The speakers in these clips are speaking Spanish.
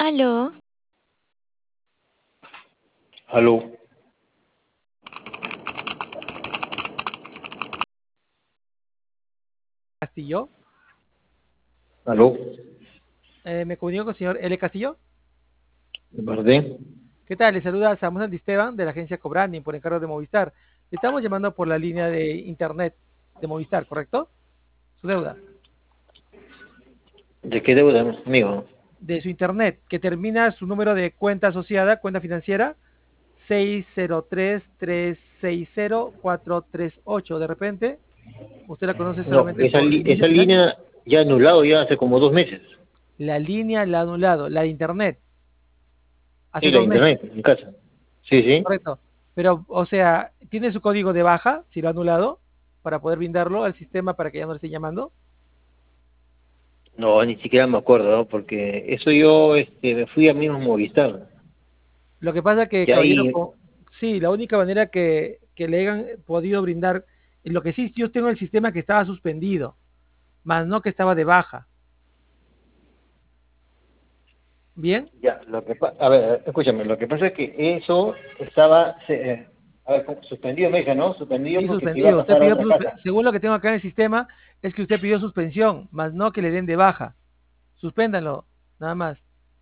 Aló, Aló, Castillo. aló, Me comunico con el señor L. Castillo. ¿de parte? ¿Qué tal? Le saluda Samuel Santisteban de la agencia Cobrani por encargo de Movistar. Le estamos llamando por la línea de internet de Movistar, ¿correcto? Su deuda. ¿De qué deuda, amigo? De su internet, que termina su número de cuenta asociada, cuenta financiera, 603-360-438. De repente, usted la conoce No, solamente por inicio esa final. línea ya anulado ya hace como 2 meses. La línea la ha anulado, la de internet, hace Sí, la 2 meses. internet en casa. Sí, sí. Correcto. Pero, o sea, ¿tiene su código de baja, si lo ha anulado, para poder brindarlo al sistema para que ya no le esté llamando? No, ni siquiera me acuerdo, ¿no? Porque eso yo me fui a mismo Movistar. Lo que pasa que, Y caballero, ahí, sí, la única manera que le hayan podido brindar, lo que sí, yo tengo el sistema que estaba suspendido, más no que estaba de baja. ¿Bien? ya, a ver, escúchame, lo que pasa es que eso estaba, a ver, suspendido me dice, ¿no? Suspendido Sí, porque se iba a suspendido. Usted pasar a pidió, otra casa. según lo que tengo acá en el sistema, es que usted pidió suspensión, más no que le den de baja. Suspéndanlo, nada más.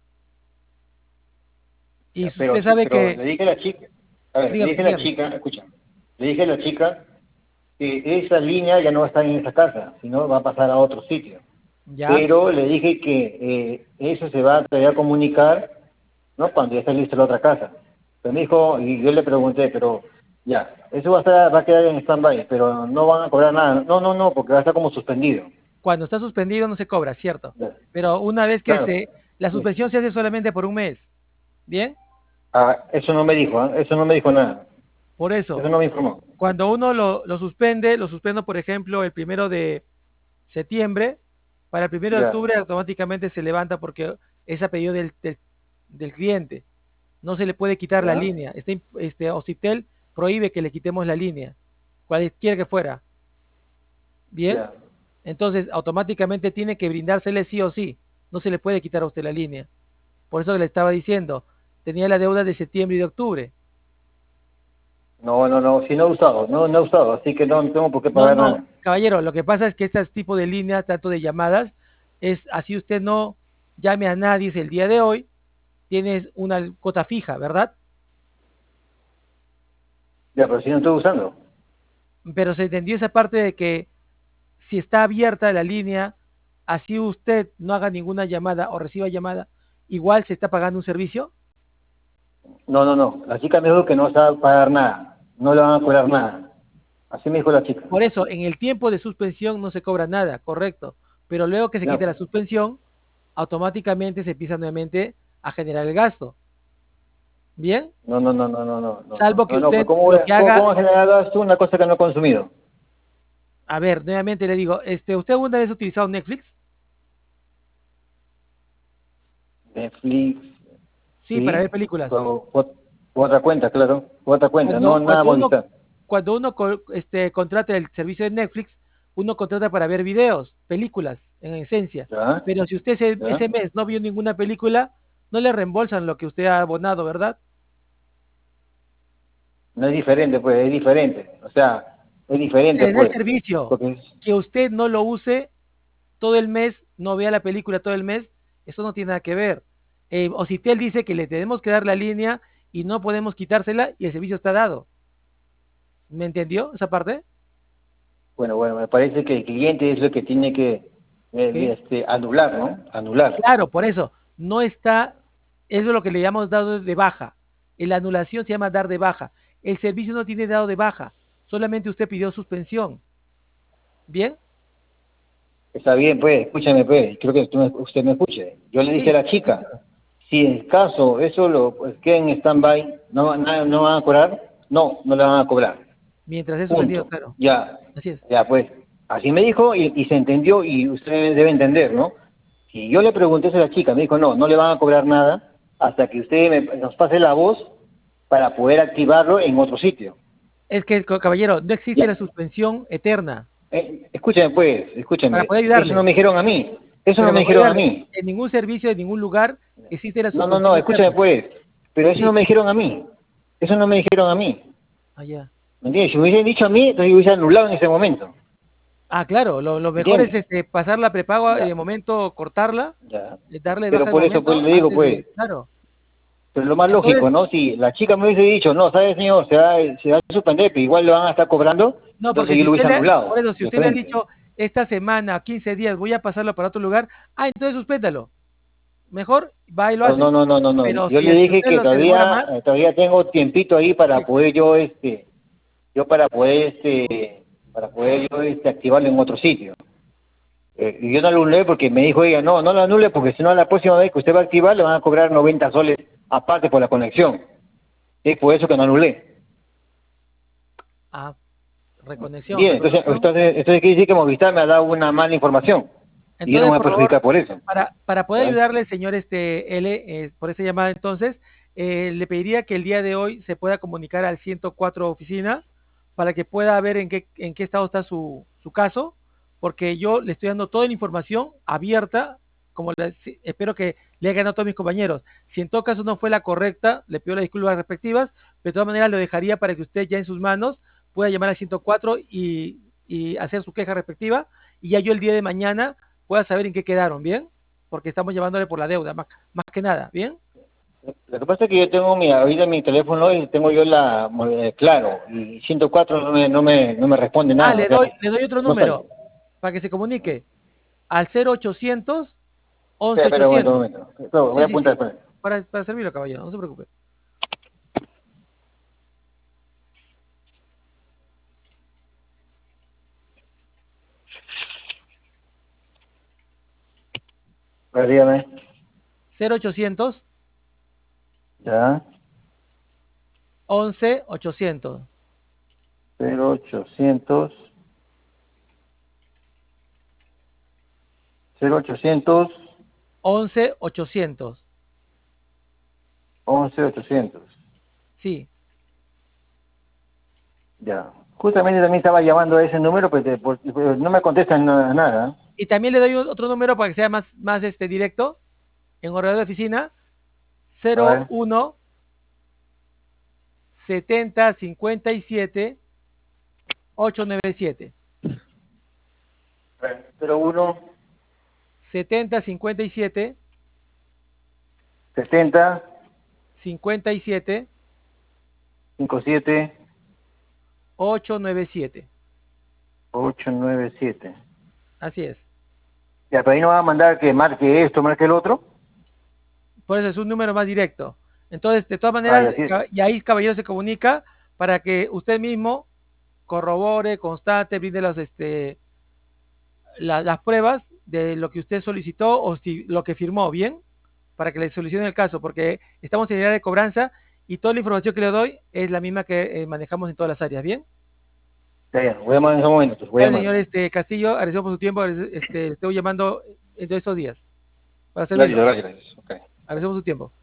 Y Ya, si usted sí, sabe pero que, le dije a la chica, a ver, le dígame, dije a la dígame, chica, escúchame, le dije a la chica que esa línea ya no va a estar en esa casa, sino va a pasar a otro sitio. ¿ya? Pero le dije que eso se va a todavía a comunicar, ¿no? Cuando ya esté lista la otra casa. Pero me dijo, y yo le pregunté, pero ya, eso va a quedar en stand-by, pero no van a cobrar nada. No, no, no, porque va a estar como suspendido. Cuando está suspendido no se cobra, cierto. Ya. Pero una vez que Claro. la Sí. suspensión se hace solamente por un mes. ¿Bien? Ah, eso no me dijo, ¿ah? Eso no me dijo nada. Por eso, Eso no me informó. cuando uno lo suspende, lo suspendo, por ejemplo, el 1 de septiembre, para el 1 de octubre Ya, automáticamente se levanta porque es a pedido del cliente. No se le puede quitar la ya, línea. Ociptel prohíbe que le quitemos la línea, cualquiera que fuera. ¿Bien? ya. Entonces, automáticamente tiene que brindársele sí o sí. No se le puede quitar a usted la línea. Por eso le estaba diciendo, tenía la deuda de septiembre y de octubre. No, no, no, sí no he usado, no, no he usado, así que no tengo por qué No, pagar no, nada. caballero, lo que pasa es que este tipo de líneas, tanto de llamadas, es así usted no llame a nadie el día de hoy, tienes una cuota fija, ¿verdad? Ya, pero si no estoy usando. Pero se entendió esa parte de que si está abierta la línea, así usted no haga ninguna llamada o reciba llamada, igual se está pagando un servicio. No, no, no. La chica me dijo que no se va a pagar nada. No le van a cobrar nada. Así me dijo la chica. Por eso, en el tiempo de suspensión no se cobra nada, correcto. Pero luego que se Ya, quite la pues. suspensión, automáticamente se empieza nuevamente a generar el gasto. ¿Bien? No, no, no, no, no, no, no, no, Salvo que no, no, pues usted lo que cómo haga, va a generar gasto una cosa que no he consumido? a ver, nuevamente le digo, ¿usted alguna vez ha utilizado Netflix? Netflix, Sí, para ver sí, películas. otra cuenta, claro, otra cuenta, no Cuando, nada cuando uno, Movistar. cuando uno contrata el servicio de Netflix, uno contrata para ver videos, películas, en esencia. ¿Ya? Pero si usted ¿Ya? ese mes no vio ninguna película, no le reembolsan lo que usted ha abonado, ¿verdad? No es diferente, pues, es diferente. O sea, es diferente, Se le da el pues. servicio. Porque, Que usted no lo use todo el mes, no vea la película todo el mes, eso no tiene nada que ver. Ocitel dice que le tenemos que dar la línea y no podemos quitársela y el servicio está dado. ¿Me entendió esa parte? bueno, bueno, me parece que el cliente es lo que tiene que Sí. anular, ¿no? Anular. Claro, por eso, no está, eso es lo que le llamamos dado de baja. En la anulación se llama dar de baja. El servicio no tiene dado de baja, solamente usted pidió suspensión. ¿Bien? Está bien, pues, escúchame, pues, creo que usted me escuche. Yo le dije a Sí, la chica, si en caso eso lo pues, queda en stand-by, no van a cobrar, no, no le van a cobrar. mientras es suspendido, Punto. claro. Ya, Así es. ya, pues, así me dijo y se entendió y usted debe entender, ¿no? Si yo le pregunté eso a la chica, me dijo, no, no le van a cobrar nada hasta que usted nos pase la voz para poder activarlo en otro sitio. Es que, caballero, no existe Ya, la suspensión eterna. escúcheme, pues, Para escúcheme. poder Eso no ayudarle, me dijeron a mí. Eso no pero me para poder dijeron a ayudarle, mí. en ningún servicio, en ningún lugar existe la No, no, suspensión no, de escúchame términos. pues. Pero eso Sí, no me dijeron a mí. Eso no me dijeron a mí. allá. ¿Me entiendes? Si me hubiesen dicho a mí, entonces yo hubiese anulado en ese momento. Ah, claro, lo ¿Me mejor es entiendes? pasar la prepago y Ya, de momento cortarla, ya. darle de baja Pero de por eso pues momento le digo, antes pues, de, claro. pero lo más lógico, Entonces, ¿no? Si la chica me hubiese dicho, no, ¿sabes, señor? Se va a suspender, pero igual lo van a estar cobrando, no, porque entonces yo si lo usted hubiese le, por anulado, eso, si de usted le ha frente. dicho esta semana, 15 días, voy a pasarlo para otro lugar, entonces suspéndalo. Mejor va y lo No, no, hace. no, no, no, no. Pero Yo si le es que dije usted que se demora todavía, más, todavía tengo tiempito ahí para sí. poder yo para poder yo activarlo en otro sitio. Y yo no lo anulé porque me dijo ella, no, no lo anule porque si no la próxima vez que usted va a activar le van a cobrar 90 soles aparte por la conexión. Es por eso que no anulé. Ah, reconexión, Bien, reconexión. entonces quiere decir que Movistar me ha dado una mala información y yo no me Entonces, voy a por favor, perjudicar por eso. para poder ¿Ya? ayudarle, señor L, por esa llamada, entonces, le pediría que el día de hoy se pueda comunicar al 104 oficina para que pueda ver en qué estado está su caso, porque yo le estoy dando toda la información abierta, espero que le hayan a todos mis compañeros. Si en todo caso no fue la correcta, le pido las disculpas respectivas, pero de todas maneras lo dejaría para que usted ya en sus manos pueda llamar al 104 y hacer su queja respectiva, y ya yo el día de mañana pueda saber en qué quedaron, ¿bien? Porque estamos llamándole por la deuda, más que nada, ¿bien? Lo que pasa es que yo tengo ahorita mi teléfono y tengo yo claro, y 104 no me responde nada, o sea, Le doy otro no sale. número para que se comunique al 0800 11 Espera, un momento, un 800. momento. Esto, voy Sí, a sí, apuntar, sí, espera. para servirlo, caballero, no se preocupe. A ver, dígame. 0800 Ya, 11 800. 0800, 0800, 11 800. 11 800. Sí. Ya. Justamente también estaba llamando a ese número, pues no me contestan nada. Y también le doy otro número para que sea más directo, en horario de oficina, A ver. 01 70 57 897. 01 70 57 70 57 57 897. 897. Así es. Ya, pero ahí no va a mandar que marque esto, marque el otro. Por eso es un número más directo. Entonces, de todas Ah, maneras, ya, sí. y ahí caballero se comunica para que usted mismo corrobore, constate, brinde las pruebas de lo que usted solicitó o si lo que firmó, ¿bien? Para que le solucione el caso, porque estamos en área de cobranza y toda la información que le doy es la misma que manejamos en todas las áreas, ¿bien? Está bien, voy a llamar en ese momento, pues voy a Dale, llamar. señor le agradecemos por su tiempo, le estoy llamando en todos estos días para Gracias, servirlo. gracias, gracias. Ok. Agradecemos su tiempo.